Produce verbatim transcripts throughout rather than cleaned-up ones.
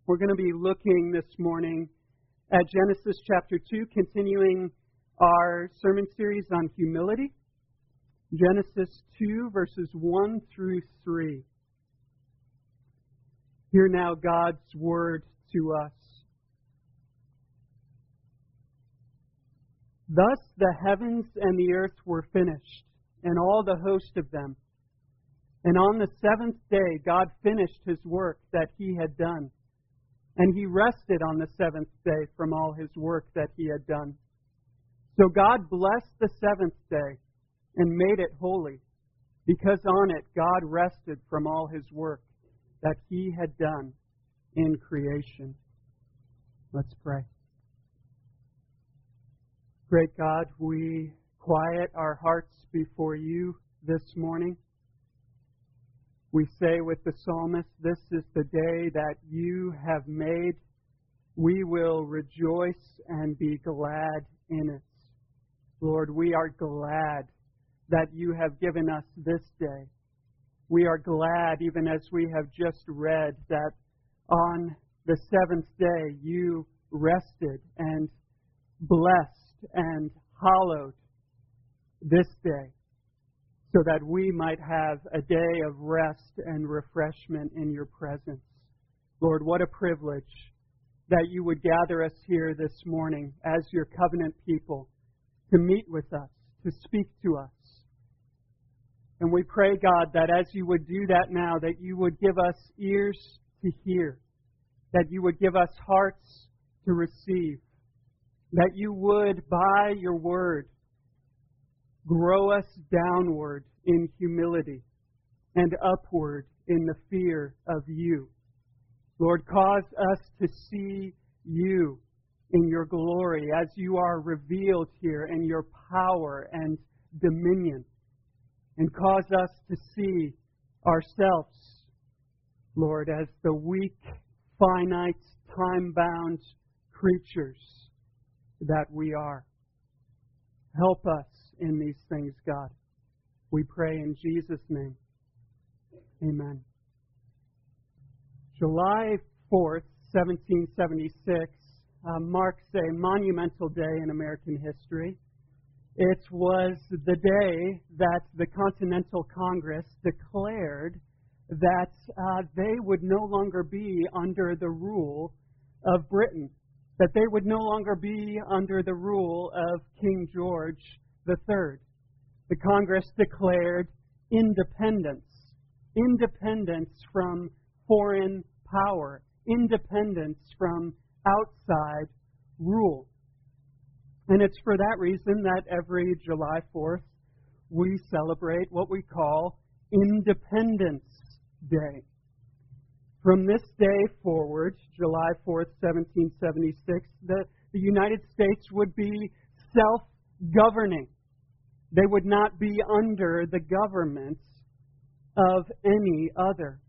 We're going to be looking this morning at Genesis chapter two, continuing our sermon series on humility. Genesis two, verses one through three. Hear now God's word to us. Thus the heavens and the earth were finished, and all the host of them. And on the seventh day God finished His work that He had done. And He rested on the seventh day from all His work that He had done. So God blessed the seventh day and made it holy, because on it God rested from all His work that He had done in creation. Let's pray. Great God, we quiet our hearts before You this morning. We say with the psalmist, this is the day that You have made. We will rejoice and be glad in it. Lord, we are glad that You have given us this day. We are glad, even as we have just read, that on the seventh day You rested and blessed and hallowed this day, so that we might have a day of rest and refreshment in Your presence. Lord, what a privilege that You would gather us here this morning as Your covenant people to meet with us, to speak to us. And we pray, God, that as You would do that now, that You would give us ears to hear, that You would give us hearts to receive, that You would, by Your word, grow us downward in humility and upward in the fear of You. Lord, cause us to see You in Your glory as You are revealed here in Your power and dominion. And cause us to see ourselves, Lord, as the weak, finite, time-bound creatures that we are. Help us in these things, God. We pray in Jesus' name. Amen. July fourth, seventeen seventy-six, uh, marks a monumental day in American history. It was the day that the Continental Congress declared that uh, they would no longer be under the rule of Britain, that they would no longer be under the rule of King George the Third. The Congress declared independence, independence from foreign power, independence from outside rule. And it's for that reason that every July fourth we celebrate what we call Independence Day. From this day forward, July fourth, seventeen seventy-six, the, the United States would be self-governing. They would not be under the government of any other.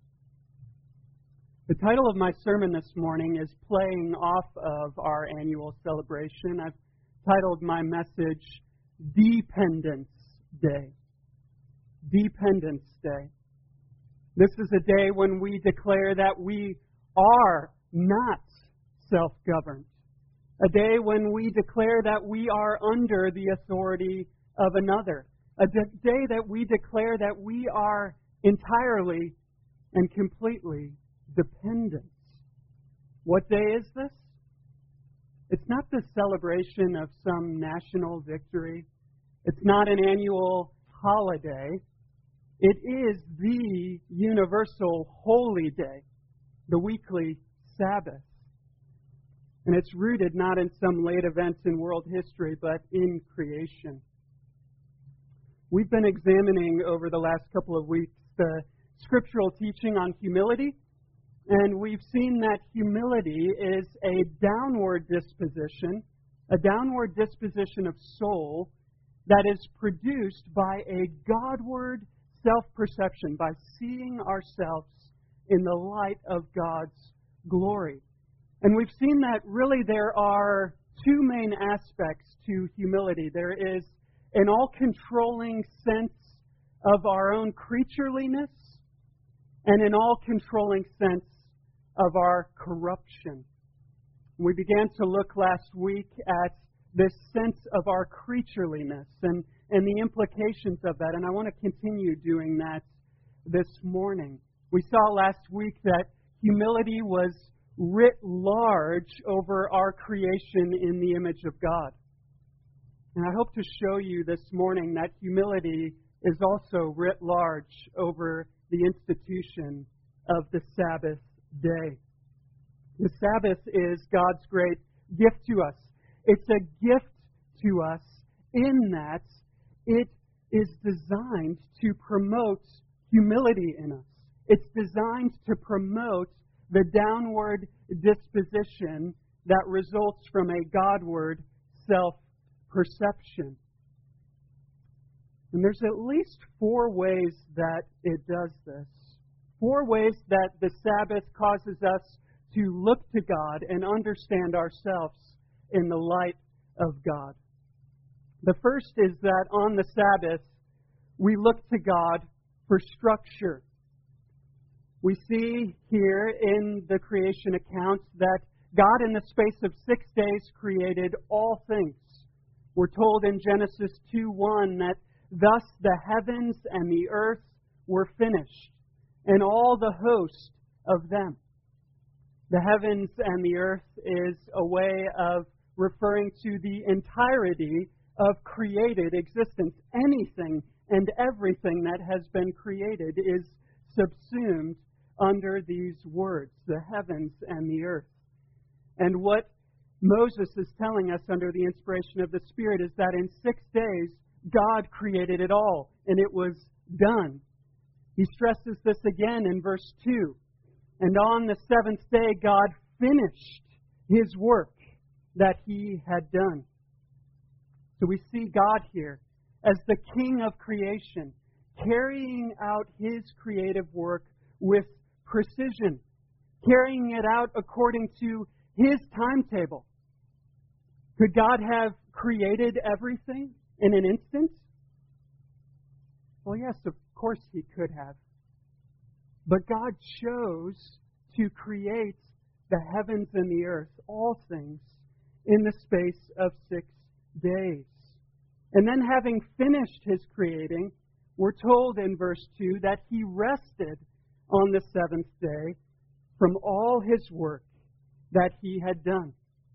The title of my sermon this morning is playing off of our annual celebration. I've titled my message, Dependence Day. Dependence Day. This is a day when we declare that we are not self-governed. A day when we declare that we are under the authority of another. A day that we declare that we are entirely and completely dependent. What day is this? It's not the celebration of some national victory. It's not an annual holiday. It is the universal holy day, the weekly Sabbath. And it's rooted not in some late events in world history, but in creation. We've been examining over the last couple of weeks the scriptural teaching on humility, and we've seen that humility is a downward disposition, a downward disposition of soul that is produced by a Godward self-perception, by seeing ourselves in the light of God's glory. And we've seen that really there are two main aspects to humility. There is an all-controlling sense of our own creatureliness and an all-controlling sense of our corruption. We began to look last week at this sense of our creatureliness and, and the implications of that, and I want to continue doing that this morning. We saw last week that humility was writ large over our creation in the image of God. And I hope to show you this morning that humility is also writ large over the institution of the Sabbath day. The Sabbath is God's great gift to us. It's a gift to us in that it is designed to promote humility in us. It's designed to promote the downward disposition that results from a Godward self-perception. And there's at least four ways that it does this. Four ways that the Sabbath causes us to look to God and understand ourselves in the light of God. The first is that on the Sabbath, we look to God for structure. We see here in the creation accounts that God in the space of six days created all things. We're told in Genesis two one that thus the heavens and the earth were finished, and all the host of them. The heavens and the earth is a way of referring to the entirety of created existence. Anything and everything that has been created is subsumed under these words, the heavens and the earth. And what Moses is telling us under the inspiration of the Spirit is that in six days, God created it all, and it was done. He stresses this again in verse two. And on the seventh day, God finished His work that He had done. So we see God here as the King of creation, carrying out His creative work with precision, carrying it out according to His timetable. Could God have created everything in an instant? Well, yes, of course He could have. But God chose to create the heavens and the earth, all things, in the space of six days. And then having finished His creating, we're told in verse two that He rested on the seventh day from all His work that He had done.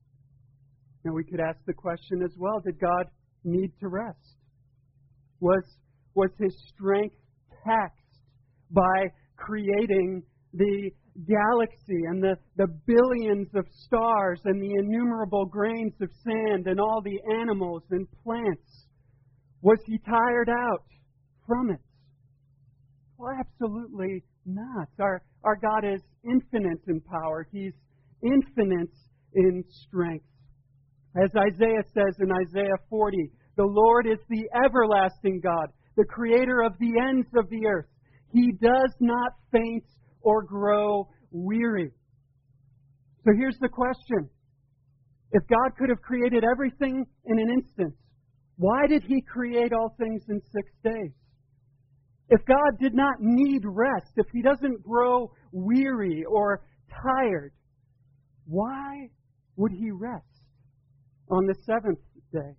Now we could ask the question as well, did God need to rest? Was, was His strength taxed by creating the galaxy and the, the billions of stars and the innumerable grains of sand and all the animals and plants? Was He tired out from it? Well, absolutely not. Our, our God is infinite in power. He's infinite in strength. As Isaiah says in Isaiah forty, the Lord is the everlasting God, the creator of the ends of the earth. He does not faint or grow weary. So here's the question. If God could have created everything in an instant, why did He create all things in six days? If God did not need rest, if He doesn't grow weary or tired, why would He rest on the seventh day?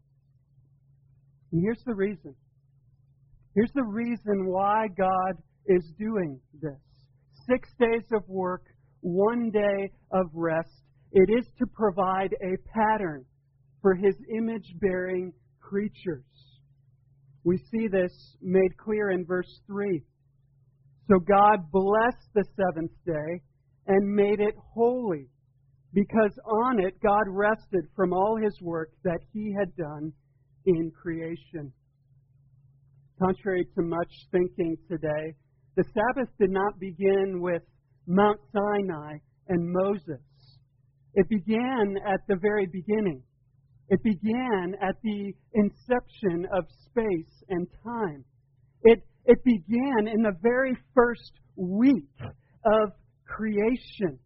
And here's the reason. Here's the reason why God is doing this. Six days of work, one day of rest. It is to provide a pattern for His image-bearing creatures. We see this made clear in verse three. So God blessed the seventh day and made it holy, because on it God rested from all His work that He had done in creation. Contrary to much thinking today, the Sabbath did not begin with Mount Sinai and Moses. It began at the very beginning. It began at the inception of space and time. It, it began in the very first week of creation.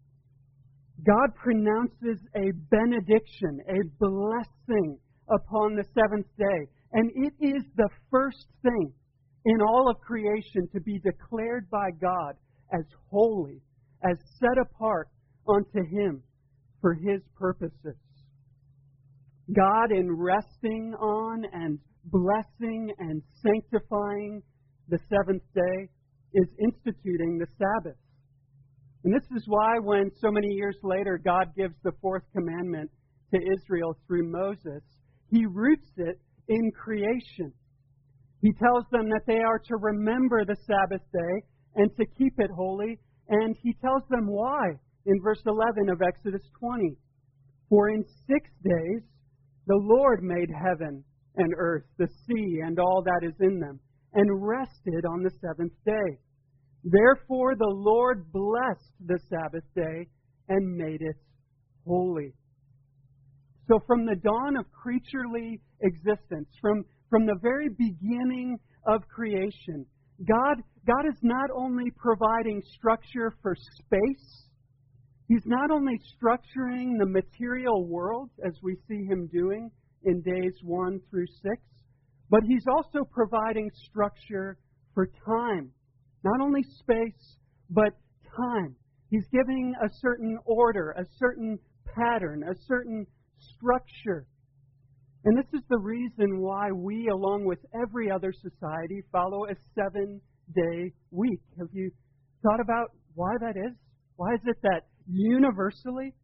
God pronounces a benediction, a blessing upon the seventh day. And it is the first thing in all of creation to be declared by God as holy, as set apart unto Him for His purposes. God, in resting on and blessing and sanctifying the seventh day, is instituting the Sabbath. And this is why when so many years later God gives the fourth commandment to Israel through Moses, He roots it in creation. He tells them that they are to remember the Sabbath day and to keep it holy, and He tells them why in verse eleven of Exodus twenty. For in six days the Lord made heaven and earth, the sea, and all that is in them, and rested on the seventh day. Therefore the Lord blessed the Sabbath day and made it holy. So from the dawn of creaturely existence, from, from the very beginning of creation, God, God is not only providing structure for space, He's not only structuring the material world as we see Him doing in days one through six, but He's also providing structure for time. Not only space, but time. He's giving a certain order, a certain pattern, a certain structure. And this is the reason why we, along with every other society, follow a seven-day week. Have you thought about why that is? Why is it that universally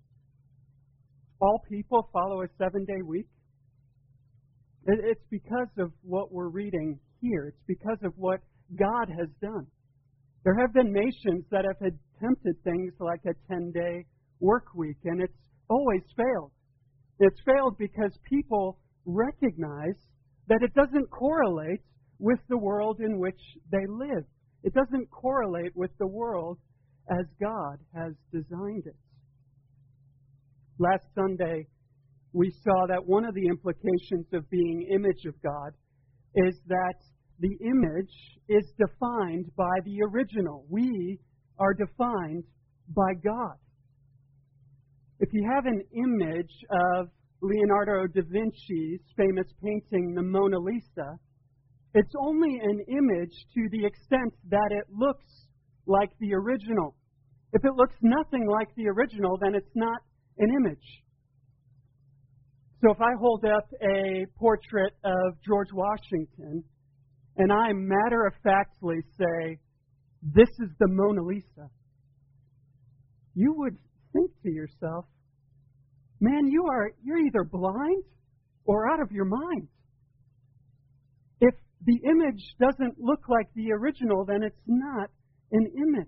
all people follow a seven-day week? It's because of what we're reading here. It's because of what God has done. There have been nations that have attempted things like a ten-day work week, and it's always failed. It's failed because people recognize that it doesn't correlate with the world in which they live. It doesn't correlate with the world as God has designed it. Last Sunday, we saw that one of the implications of being image of God is that the image is defined by the original. We are defined by God. If you have an image of Leonardo da Vinci's famous painting, the Mona Lisa, it's only an image to the extent that it looks like the original. If it looks nothing like the original, then it's not an image. So if I hold up a portrait of George Washington, and I matter-of-factly say, this is the Mona Lisa, you would think to yourself, man, you are, you're either blind or out of your mind. If the image doesn't look like the original, then it's not an image.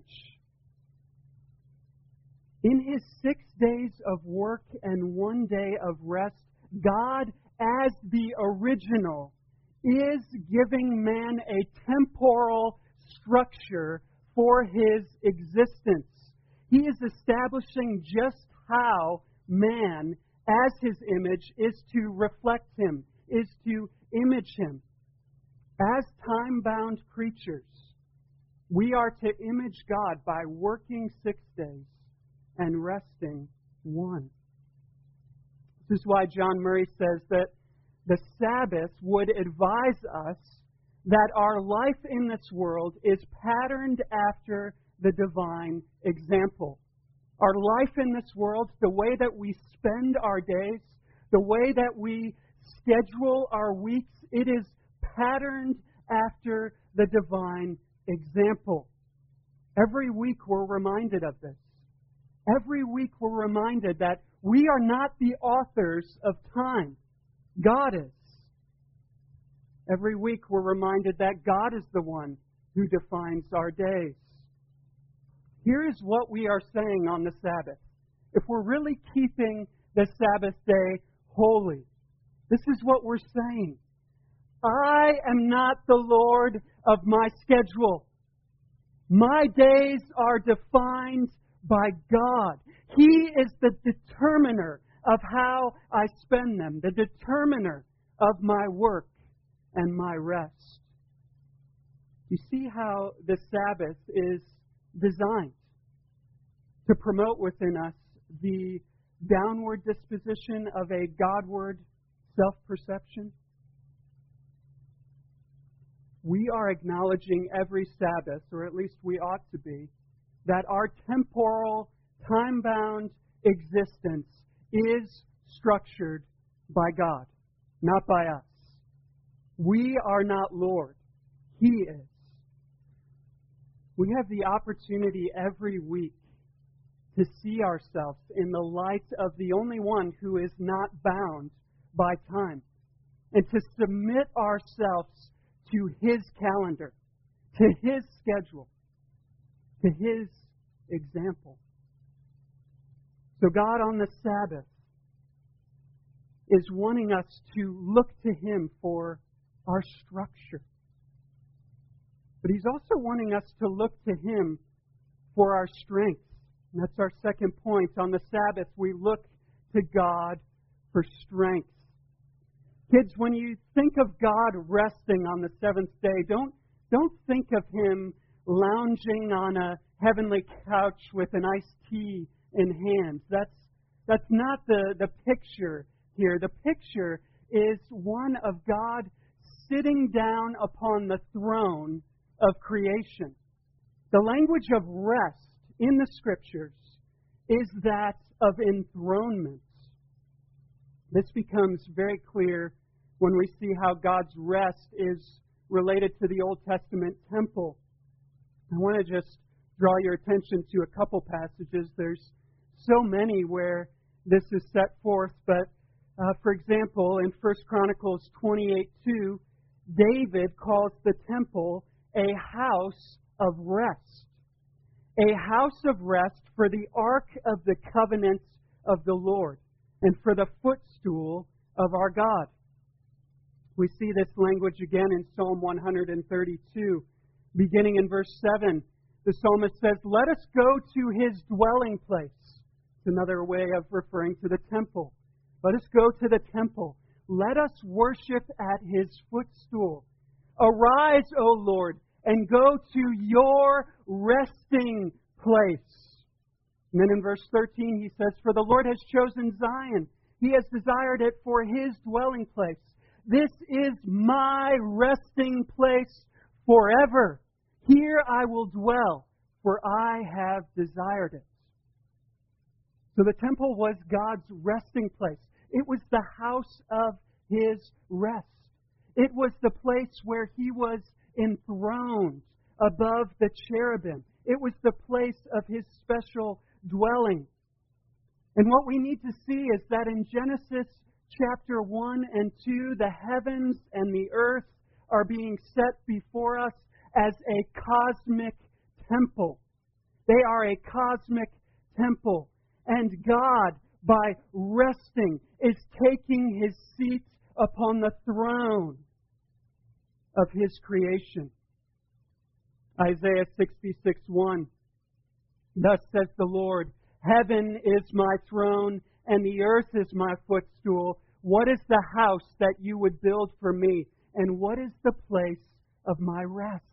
In His six days of work and one day of rest, God, as the original, is giving man a temporal structure for his existence. He is establishing just how man, as His image, is to reflect Him, is to image Him. As time-bound creatures, we are to image God by working six days and resting one. This is why John Murray says that the Sabbath would advise us that our life in this world is patterned after the divine example. Our life in this world, the way that we spend our days, the way that we schedule our weeks, it is patterned after the divine example. Every week we're reminded of this. Every week we're reminded that we are not the authors of time. God is. Every week we're reminded that God is the one who defines our days. Here is what we are saying on the Sabbath. If we're really keeping the Sabbath day holy, this is what we're saying. I am not the Lord of my schedule. My days are defined by God. He is the determiner of how I spend them, the determiner of my work and my rest. You see how the Sabbath is designed to promote within us the downward disposition of a Godward self-perception? We are acknowledging every Sabbath, or at least we ought to be, that our temporal, time-bound existence is structured by God, not by us. We are not Lord. He is. We have the opportunity every week to see ourselves in the light of the only one who is not bound by time, and to submit ourselves to His calendar, to His schedule, to His example. So God on the Sabbath is wanting us to look to Him for our structure. But He's also wanting us to look to Him for our strength. And that's our second point. On the Sabbath, we look to God for strength. Kids, when you think of God resting on the seventh day, don't, don't think of Him lounging on a heavenly couch with an iced tea in hand. That's, that's not the, the picture here. The picture is one of God sitting down upon the throne of creation. The language of rest in the Scriptures is that of enthronement. This becomes very clear when we see how God's rest is related to the Old Testament temple. I want to just draw your attention to a couple passages. There's so many where this is set forth, but uh, for example, in First Chronicles twenty-eight two, David calls the temple a house of rest. A house of rest for the ark of the covenant of the Lord and for the footstool of our God. We see this language again in Psalm one thirty-two. Beginning in verse seven, the psalmist says, "Let us go to His dwelling place." It's another way of referring to the temple. Let us go to the temple. Let us worship at His footstool. Arise, O Lord, and go to your resting place. And then in verse thirteen he says, "For the Lord has chosen Zion. He has desired it for His dwelling place. This is my resting place forever. Here I will dwell, for I have desired it." So the temple was God's resting place. It was the house of His rest. It was the place where He was enthroned above the cherubim. It was the place of His special dwelling. And what we need to see is that in Genesis chapter one and two, the heavens and the earth are being set before us as a cosmic temple. They are a cosmic temple. And God, by resting, is taking His seat upon the throne of His creation. Isaiah sixty-six one. "Thus says the Lord, heaven is my throne, and the earth is my footstool. What is the house that you would build for me? And what is the place of my rest?"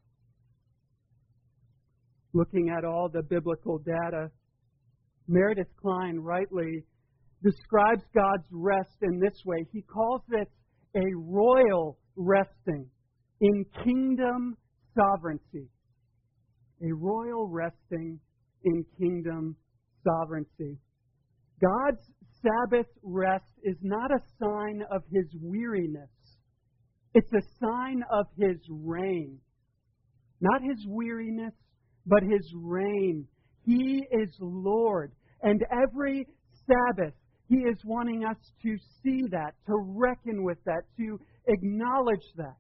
Looking at all the biblical data, Meredith Kline rightly describes God's rest in this way. He calls it a royal resting in kingdom sovereignty. A royal resting in kingdom sovereignty. God's Sabbath rest is not a sign of His weariness. It's a sign of His reign. Not His weariness, but His reign. He is Lord. And every Sabbath, He is wanting us to see that, to reckon with that, to acknowledge that.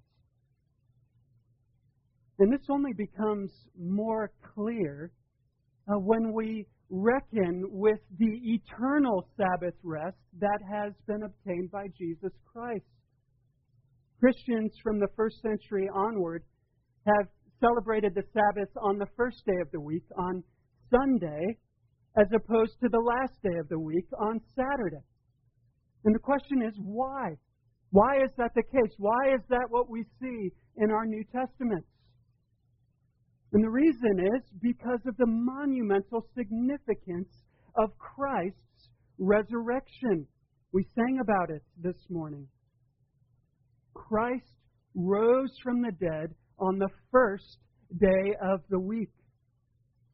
And this only becomes more clear uh, when we reckon with the eternal Sabbath rest that has been obtained by Jesus Christ. Christians from the first century onward have celebrated the Sabbath on the first day of the week, on Sunday, as opposed to the last day of the week, on Saturday. And the question is, why? Why is that the case? Why is that what we see in our New Testaments? And the reason is because of the monumental significance of Christ's resurrection. We sang about it this morning. Christ rose from the dead on the first day of the week.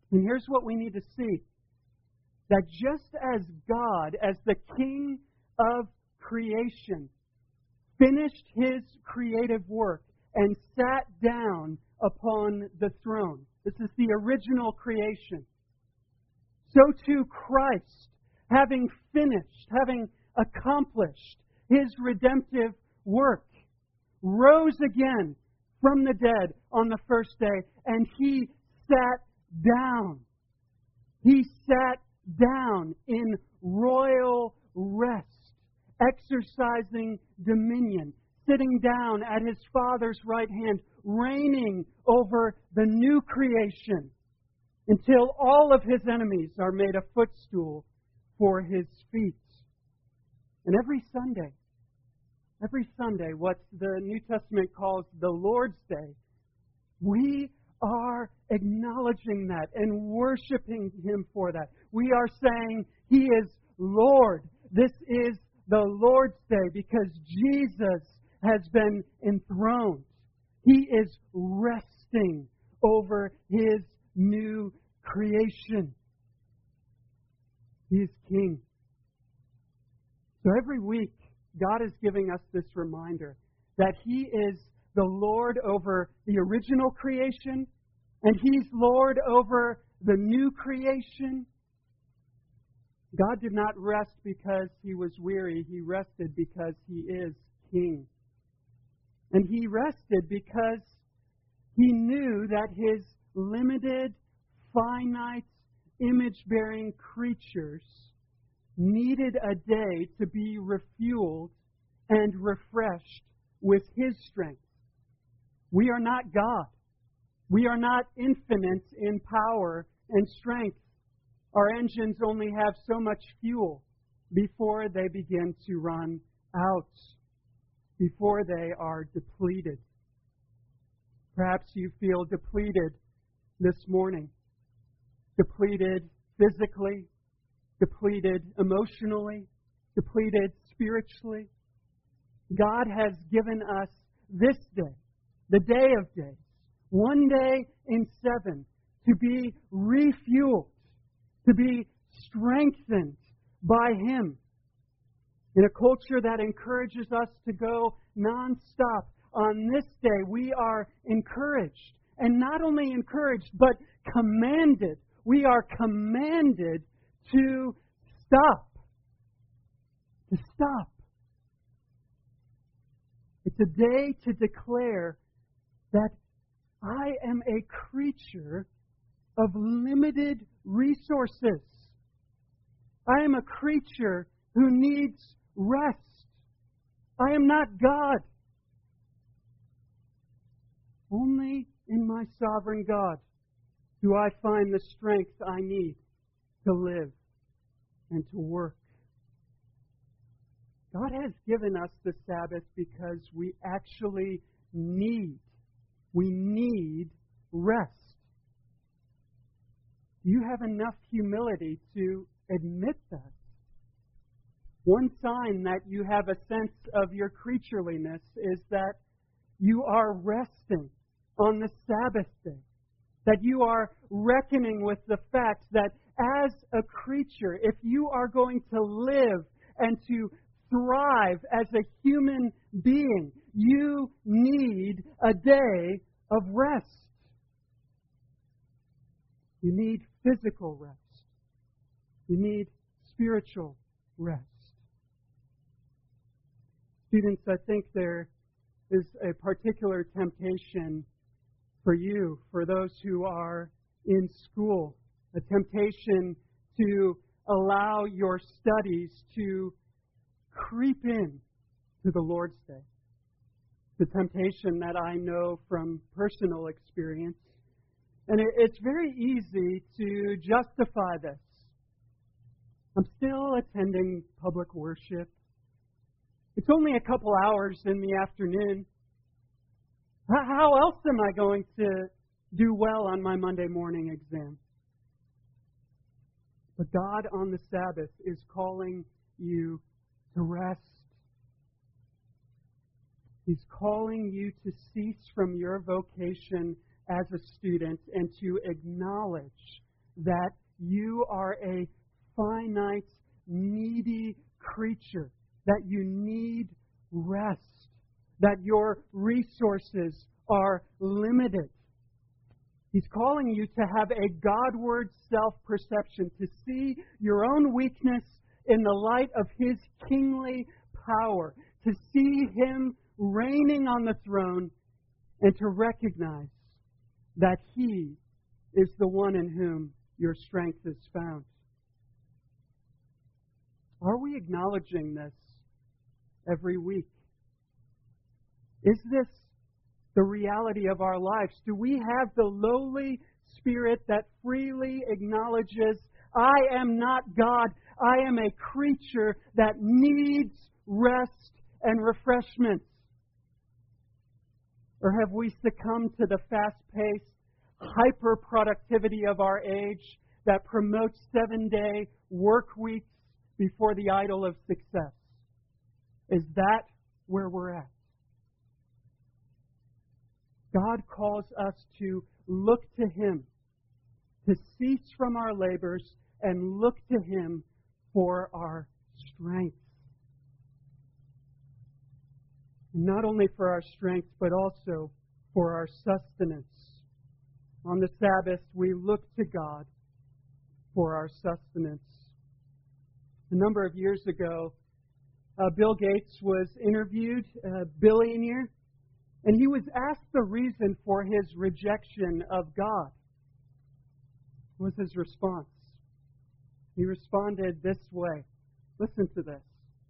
And here's what we need to see. That just as God, as the King of creation, finished His creative work and sat down upon the throne. This is the original creation. So too Christ, having finished, having accomplished His redemptive work, rose again from the dead on the first day, and He sat down. He sat down in royal rest, exercising dominion, sitting down at His Father's right hand, reigning over the new creation until all of His enemies are made a footstool for His feet. And every Sunday, every Sunday, what the New Testament calls the Lord's Day, we are acknowledging that and worshiping Him for that. We are saying He is Lord. This is the Lord's Day because Jesus has been enthroned. He is resting over His new creation. He is King. So every week, God is giving us this reminder that He is the Lord over the original creation, and He's Lord over the new creation. God did not rest because He was weary. He rested because He is King. And He rested because He knew that His limited, finite, image-bearing creatures needed a day to be refueled and refreshed with His strength. We are not God. We are not infinite in power and strength. Our engines only have so much fuel before they begin to run out, before they are depleted. Perhaps you feel depleted this morning. Depleted physically, depleted emotionally, depleted spiritually. God has given us this day, the day of days, one day in seven, to be refueled, to be strengthened by Him. In a culture that encourages us to go nonstop, on this day we are encouraged. And not only encouraged, but commanded. We are commanded to stop. To stop. It's a day to declare that I am a creature of limited resources. I am a creature who needs rest. I am not God. Only in my sovereign God do I find the strength I need to live and to work. God has given us the Sabbath because we actually need, we need rest. Do you have enough humility to admit that? One sign that you have a sense of your creatureliness is that you are resting on the Sabbath day. That you are reckoning with the fact that as a creature, if you are going to live and to thrive as a human being, you need a day of rest. You need physical rest. You need spiritual rest. Students, I think there is a particular temptation for you, for those who are in school, a temptation to allow your studies to creep in to the Lord's Day. The temptation that I know from personal experience. And it, it's very easy to justify this. I'm still attending public worship. It's only a couple hours in the afternoon. How else am I going to do well on my Monday morning exam? But God on the Sabbath is calling you to rest. He's calling you to cease from your vocation as a student and to acknowledge that you are a finite, needy creature, that you need rest, that your resources are limited. He's calling you to have a Godward self-perception, to see your own weakness in the light of His kingly power, to see Him reigning on the throne, and to recognize that He is the one in whom your strength is found. Are we acknowledging this every week? Is this the reality of our lives? Do we have the lowly spirit that freely acknowledges, I am not God, I am a creature that needs rest and refreshment? Or have we succumbed to the fast-paced hyper-productivity of our age that promotes seven-day work weeks before the idol of success? Is that where we're at? God calls us to look to Him, to cease from our labors and look to Him for our strength. Not only for our strength, but also for our sustenance. On the Sabbath, we look to God for our sustenance. A number of years ago, uh, Bill Gates was interviewed, a billionaire, and he was asked the reason for his rejection of God. What was his response? He responded this way. Listen to this.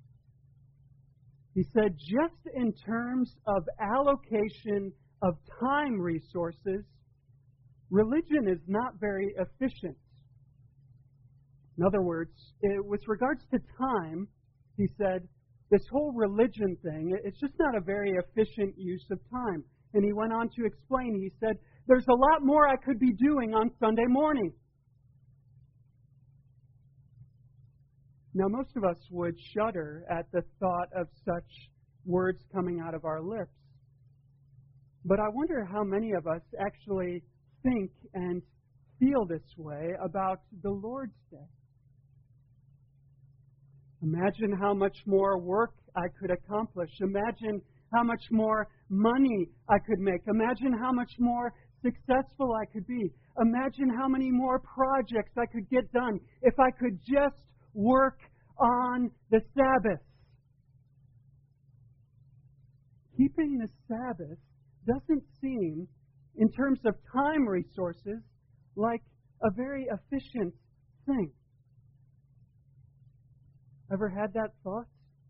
He said, just in terms of allocation of time resources, religion is not very efficient. In other words, it, with regards to time, he said, this whole religion thing, it's just not a very efficient use of time. And he went on to explain, he said, there's a lot more I could be doing on Sunday morning. Now, most of us would shudder at the thought of such words coming out of our lips. But I wonder how many of us actually think and feel this way about the Lord's Day. Imagine how much more work I could accomplish. Imagine how much more money I could make. Imagine how much more successful I could be. Imagine how many more projects I could get done if I could just work on the Sabbath. Keeping the Sabbath doesn't seem, in terms of time resources, like a very efficient thing. Ever had that thought?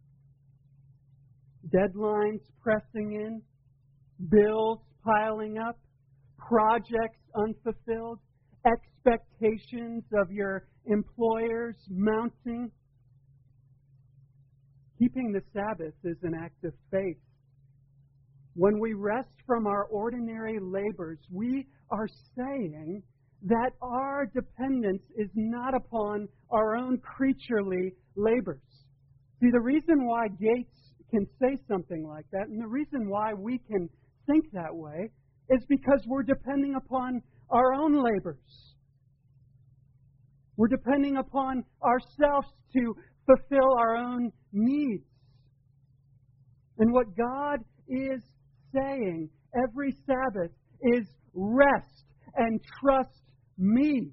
Deadlines pressing in, bills piling up, projects unfulfilled, expectations of your employers mounting. Keeping the Sabbath is an act of faith. When we rest from our ordinary labors, we are saying that our dependence is not upon our own creaturely labors. See, the reason why Gates can say something like that, and the reason why we can think that way, is because we're depending upon our own labors. We're depending upon ourselves to fulfill our own needs. And what God is saying every Sabbath is rest and trust me.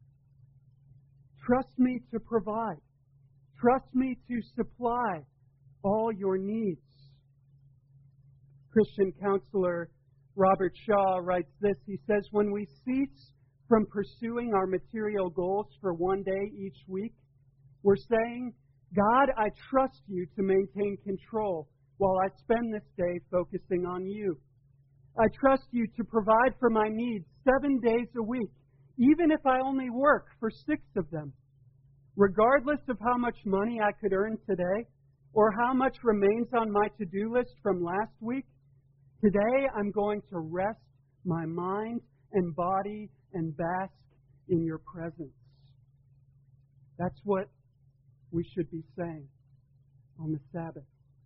Trust me to provide. Trust me to supply all your needs. Christian counselor Robert Shaw writes this. He says, when we cease from pursuing our material goals for one day each week, we're saying, God, I trust you to maintain control while I spend this day focusing on you. I trust you to provide for my needs seven days a week, even if I only work for six of them. Regardless of how much money I could earn today, or how much remains on my to-do list from last week, today I'm going to rest my mind and body and bask in your presence. That's what we should be saying on the Sabbath.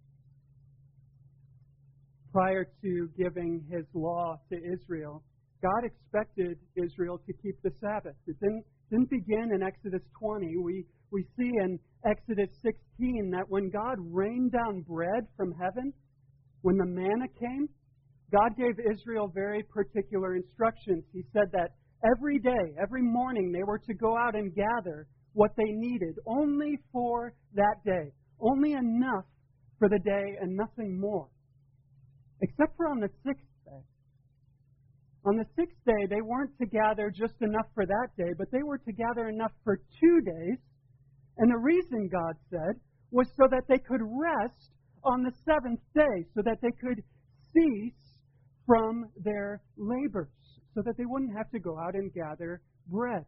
Prior to giving His law to Israel, God expected Israel to keep the Sabbath. It didn't, didn't begin in Exodus twenty. We, we see in Exodus sixteen that when God rained down bread from heaven, when the manna came, God gave Israel very particular instructions. He said that every day, every morning, they were to go out and gather what they needed, only for that day, only enough for the day and nothing more. Except for on the sixth day. On the sixth day, they weren't to gather just enough for that day, but they were to gather enough for two days. And the reason, God said, was so that they could rest on the seventh day, so that they could cease from their labors, so that they wouldn't have to go out and gather bread.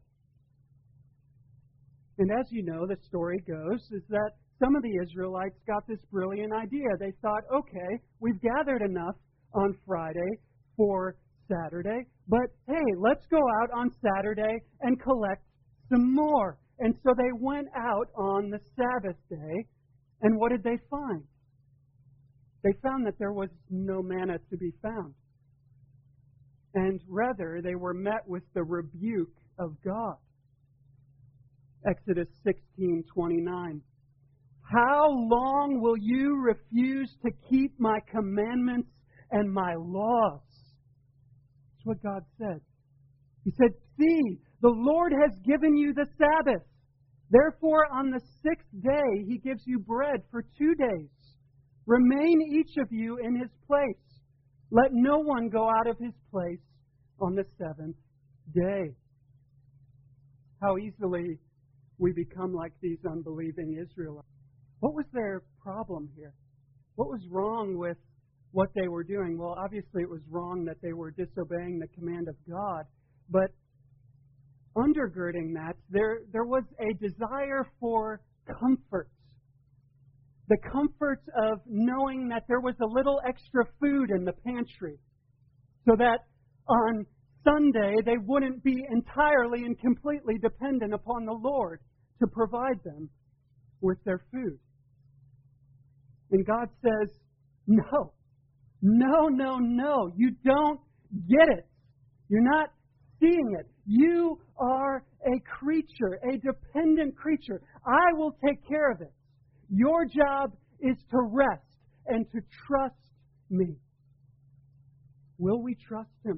And as you know, the story goes, is that some of the Israelites got this brilliant idea. They thought, okay, we've gathered enough on Friday for Saturday, but hey, let's go out on Saturday and collect some more. And so they went out on the Sabbath day, and what did they find? They found that there was no manna to be found. And rather, they were met with the rebuke of God. Exodus sixteen twenty-nine. How long will you refuse to keep my commandments and my laws? That's what God said. He said, see, the Lord has given you the Sabbath. Therefore, on the sixth day, He gives you bread for two days. Remain each of you in his place. Let no one go out of his place on the seventh day. How easily we become like these unbelieving Israelites. What was their problem here? What was wrong with what they were doing? Well, obviously it was wrong that they were disobeying the command of God, but undergirding that, there, there was a desire for comfort. The comfort of knowing that there was a little extra food in the pantry, so that on Sunday they wouldn't be entirely and completely dependent upon the Lord to provide them with their food. And God says, no, no, no, no, you don't get it. You're not seeing it. You are a creature, a dependent creature. I will take care of it. Your job is to rest and to trust me. Will we trust Him?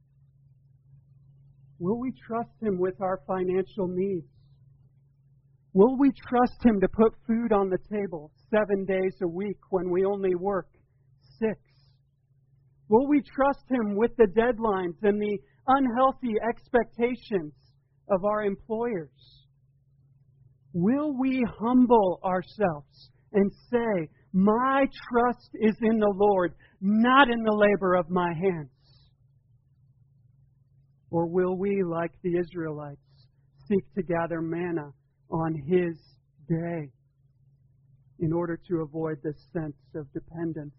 Will we trust Him with our financial needs? Will we trust Him to put food on the table seven days a week when we only work six? Will we trust Him with the deadlines and the unhealthy expectations of our employers? Will we humble ourselves and say, my trust is in the Lord, not in the labor of my hands? Or will we, like the Israelites, seek to gather manna on His day in order to avoid this sense of dependence?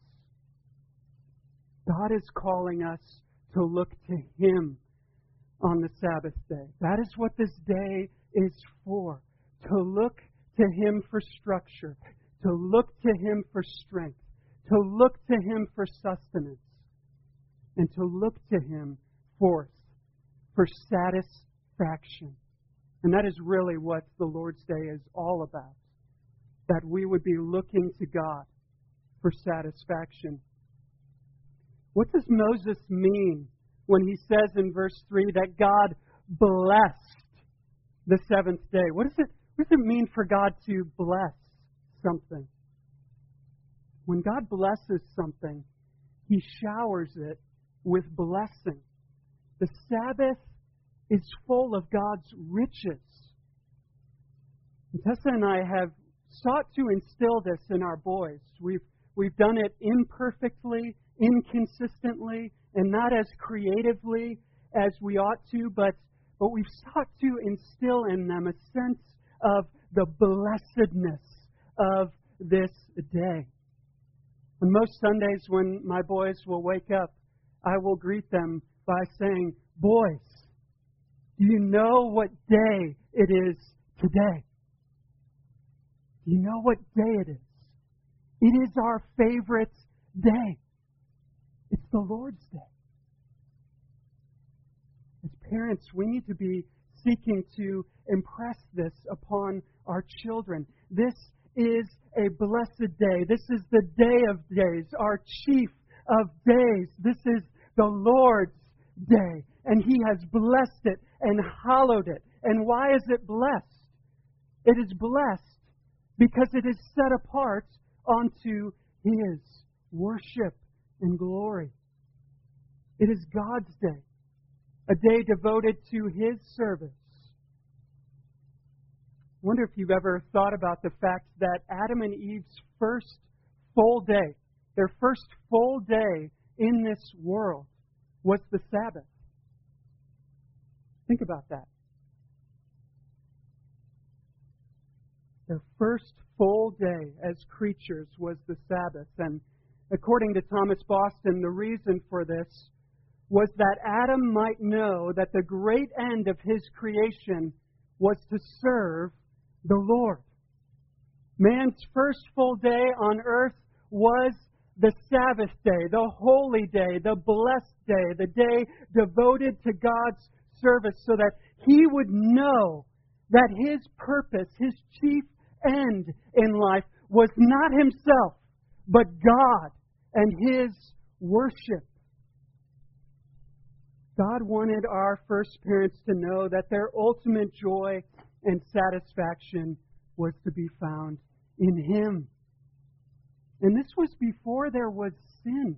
God is calling us to look to Him on the Sabbath day. That is what this day is for. To look to Him for structure, to look to Him for strength, to look to Him for sustenance, and to look to Him, fourth, for satisfaction. And that is really what the Lord's Day is all about. That we would be looking to God for satisfaction. What does Moses mean when he says in verse three that God blessed the seventh day? What does it What does it mean for God to bless something? When God blesses something, He showers it with blessing. The Sabbath is full of God's riches. And Tessa and I have sought to instill this in our boys. We've, we've done it imperfectly, inconsistently, and not as creatively as we ought to, but, but we've sought to instill in them a sense of the blessedness of this day. And most Sundays when my boys will wake up, I will greet them by saying, boys, do you know what day it is today? Do you know what day it is? It is our favorite day. It's the Lord's Day. As parents, we need to be seeking to impress this upon our children. This is a blessed day. This is the day of days, our chief of days. This is the Lord's day, and He has blessed it and hallowed it. And why is it blessed? It is blessed because it is set apart unto His worship and glory. It is God's day, a day devoted to His service. I wonder if you've ever thought about the fact that Adam and Eve's first full day, their first full day in this world, was the Sabbath. Think about that. Their first full day as creatures was the Sabbath. And according to Thomas Boston, the reason for this was that Adam might know that the great end of his creation was to serve the Lord. Man's first full day on earth was the Sabbath day, the holy day, the blessed day, the day devoted to God's service, so that he would know that his purpose, his chief end in life was not himself, but God and His worship. God wanted our first parents to know that their ultimate joy and satisfaction was to be found in Him. And this was before there was sin.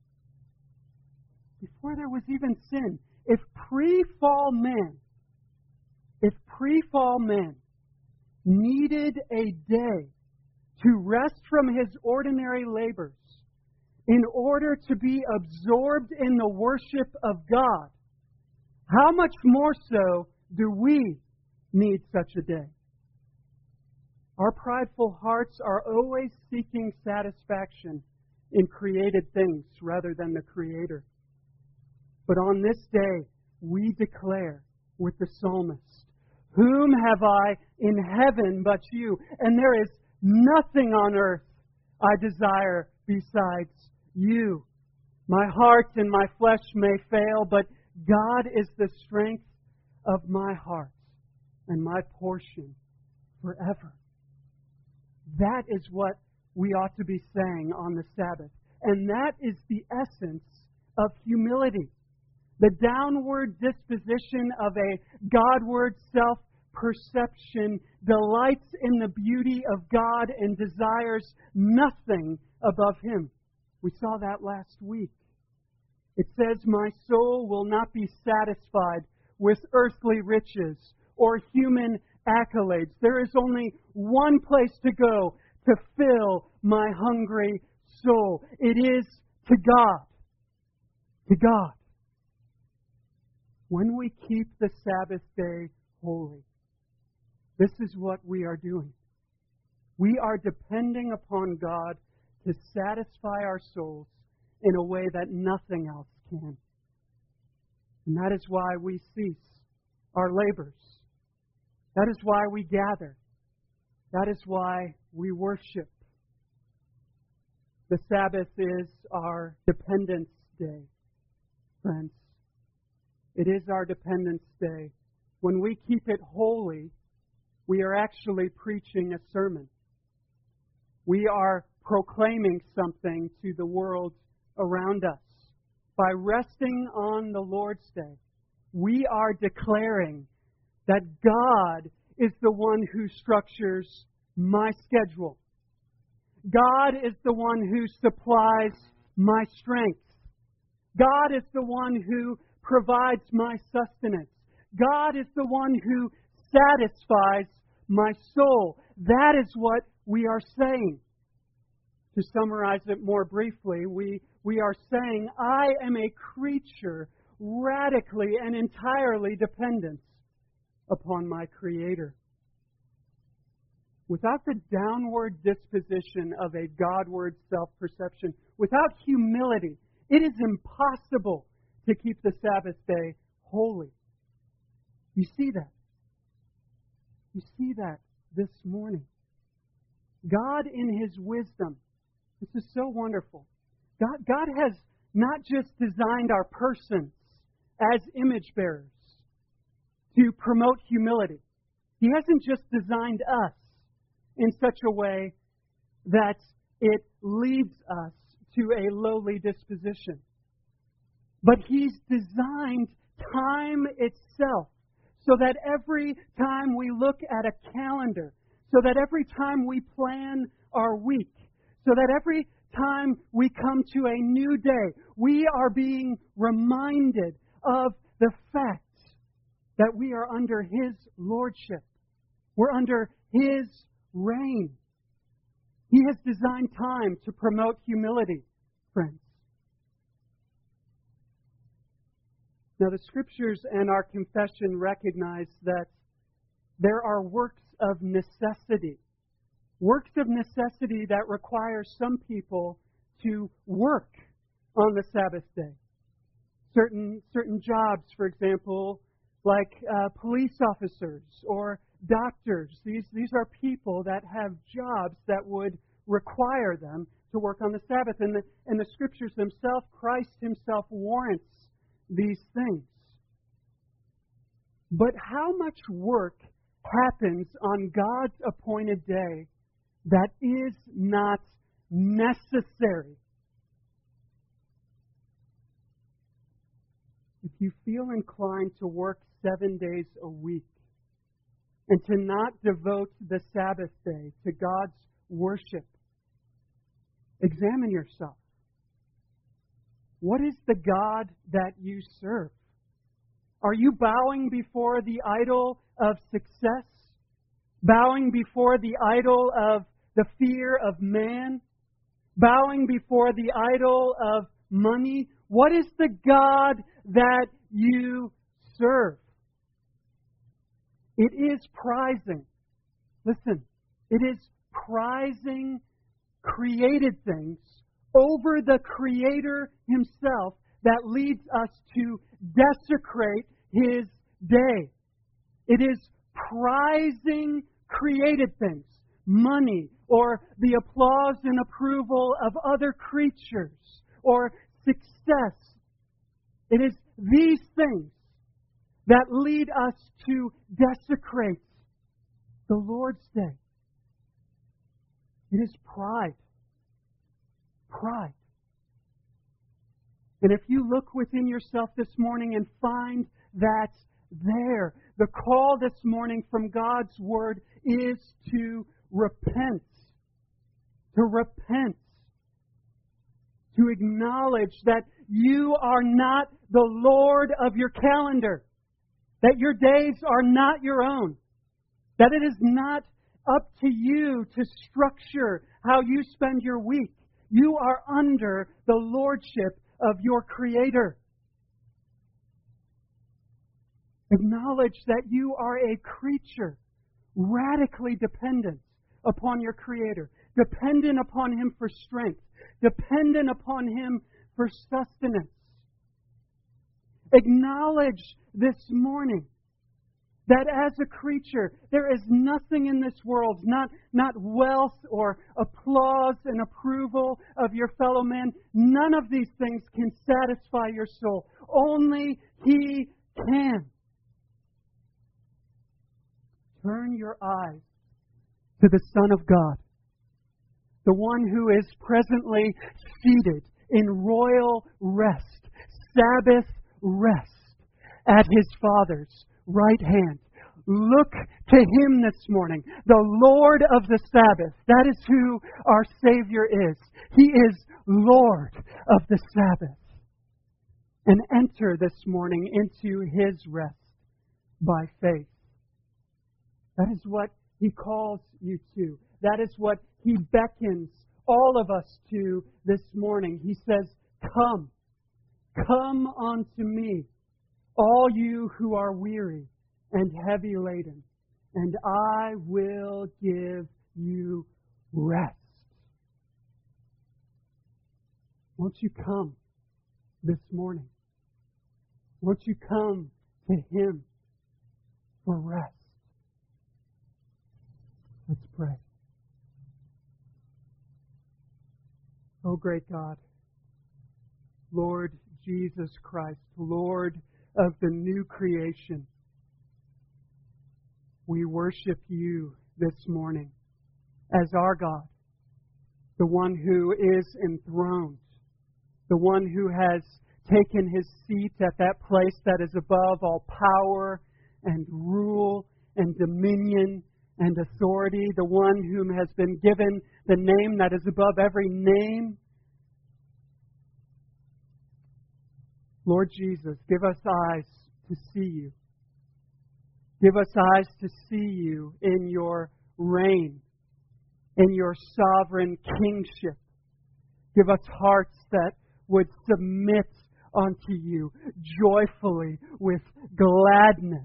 Before there was even sin. If pre-fall man, if pre-fall man needed a day to rest from his ordinary labors in order to be absorbed in the worship of God, how much more so do we need such a day? Our prideful hearts are always seeking satisfaction in created things rather than the Creator. But on this day, we declare with the psalmist, "Whom have I in heaven but you? And there is nothing on earth I desire besides you. My heart and my flesh may fail, but God is the strength of my heart and my portion forever." That is what we ought to be saying on the Sabbath. And that is the essence of humility. The downward disposition of a Godward self-perception delights in the beauty of God and desires nothing above Him. We saw that last week. It says, "My soul will not be satisfied with earthly riches or human accolades. There is only one place to go to fill my hungry soul. It is to God." To God. When we keep the Sabbath day holy, this is what we are doing. We are depending upon God to satisfy our souls in a way that nothing else can. And that is why we cease our labors. That is why we gather. That is why we worship. The Sabbath is our dependence day, friends. It is our dependence day. When we keep it holy, we are actually preaching a sermon. We are proclaiming something to the world around us. By resting on the Lord's day, we are declaring that God is the one who structures my schedule. God is the one who supplies my strength. God is the one who provides my sustenance. God is the one who satisfies my soul. That is what we are saying. To summarize it more briefly, we, we are saying, I am a creature radically and entirely dependent upon my Creator. Without the downward disposition of a Godward self-perception, without humility, it is impossible to keep the Sabbath day holy. You see that? You see that this morning. God in His wisdom, this is so wonderful. God, God has not just designed our persons as image bearers. to promote humility. He hasn't just designed us in such a way that it leads us to a lowly disposition. But He's designed time itself so that every time we look at a calendar, so that every time we plan our week, so that every time we come to a new day, we are being reminded of the fact that we are under His lordship. We're under His reign. He has designed time to promote humility, friends. Now, the Scriptures and our confession recognize that there are works of necessity. Works of necessity that require some people to work on the Sabbath day. Certain, certain jobs, for example, like uh, police officers or doctors. These, these are people that have jobs that would require them to work on the Sabbath. And the, and the Scriptures themselves, Christ Himself warrants these things. But how much work happens on God's appointed day that is not necessary? If you feel inclined to work seven days a week and to not devote the Sabbath day to God's worship, examine yourself. What is the God that you serve? Are you bowing before the idol of success? Bowing before the idol of the fear of man? Bowing before the idol of money? What is the God that you serve? It is prizing. Listen, it is prizing created things over the Creator Himself that leads us to desecrate His day. It is prizing created things, money, or the applause and approval of other creatures, or success. It is these things that lead us to desecrate the Lord's day. It is pride. Pride. And if you look within yourself this morning and find that there, the call this morning from God's Word is to repent. To repent. To acknowledge that you are not the Lord of your calendar. That your days are not your own. That it is not up to you to structure how you spend your week. You are under the lordship of your Creator. Acknowledge that you are a creature radically dependent upon your Creator, dependent upon Him for strength, dependent upon Him for sustenance. Acknowledge this morning that as a creature, there is nothing in this world, not, not wealth or applause and approval of your fellow man. None of these things can satisfy your soul. Only He can. Turn your eyes to the Son of God, the one who is presently seated in royal rest, Sabbath rest, at His Father's right hand. Look to Him this morning, the Lord of the Sabbath. That is who our Savior is. He is Lord of the Sabbath. And enter this morning into His rest by faith. That is what He calls you to. That is what He beckons all of us to this morning. He says, "Come, come unto me, all you who are weary and heavy laden, and I will give you rest." Won't you come this morning? Won't you come to Him for rest? Let's pray. Oh, great God, Lord Jesus Christ, Lord of the new creation, we worship You this morning as our God, the one who is enthroned, the one who has taken His seat at that place that is above all power and rule and dominion and authority, the one whom has been given the name that is above every name. Lord Jesus, give us eyes to see You. Give us eyes to see You in Your reign, in Your sovereign kingship. Give us hearts that would submit unto You joyfully with gladness.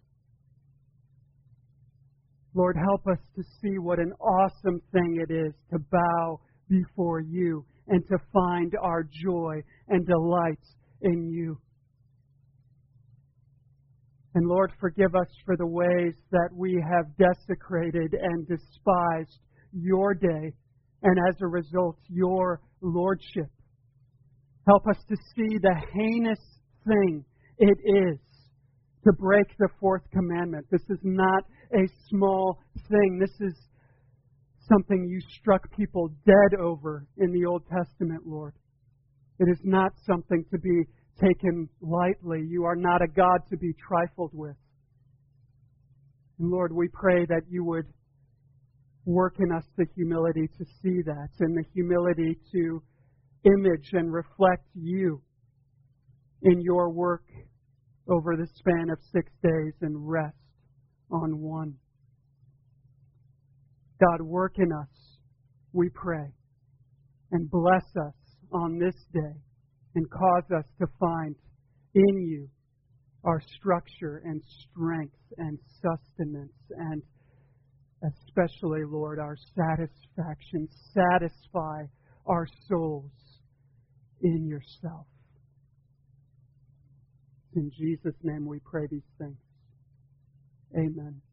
Lord, help us to see what an awesome thing it is to bow before You and to find our joy and delight in You. And Lord, forgive us for the ways that we have desecrated and despised Your day and as a result, Your lordship. Help us to see the heinous thing it is to break the fourth commandment. This is not a small thing. This is something You struck people dead over in the Old Testament, Lord. It is not something to be taken lightly. You are not a God to be trifled with. And Lord, we pray that You would work in us the humility to see that and the humility to image and reflect You in Your work over the span of six days and rest on one. God, work in us, we pray, and bless us on this day and cause us to find in You our structure and strength and sustenance and especially, Lord, our satisfaction. Satisfy our souls in Yourself. In Jesus' name we pray these things. Amen.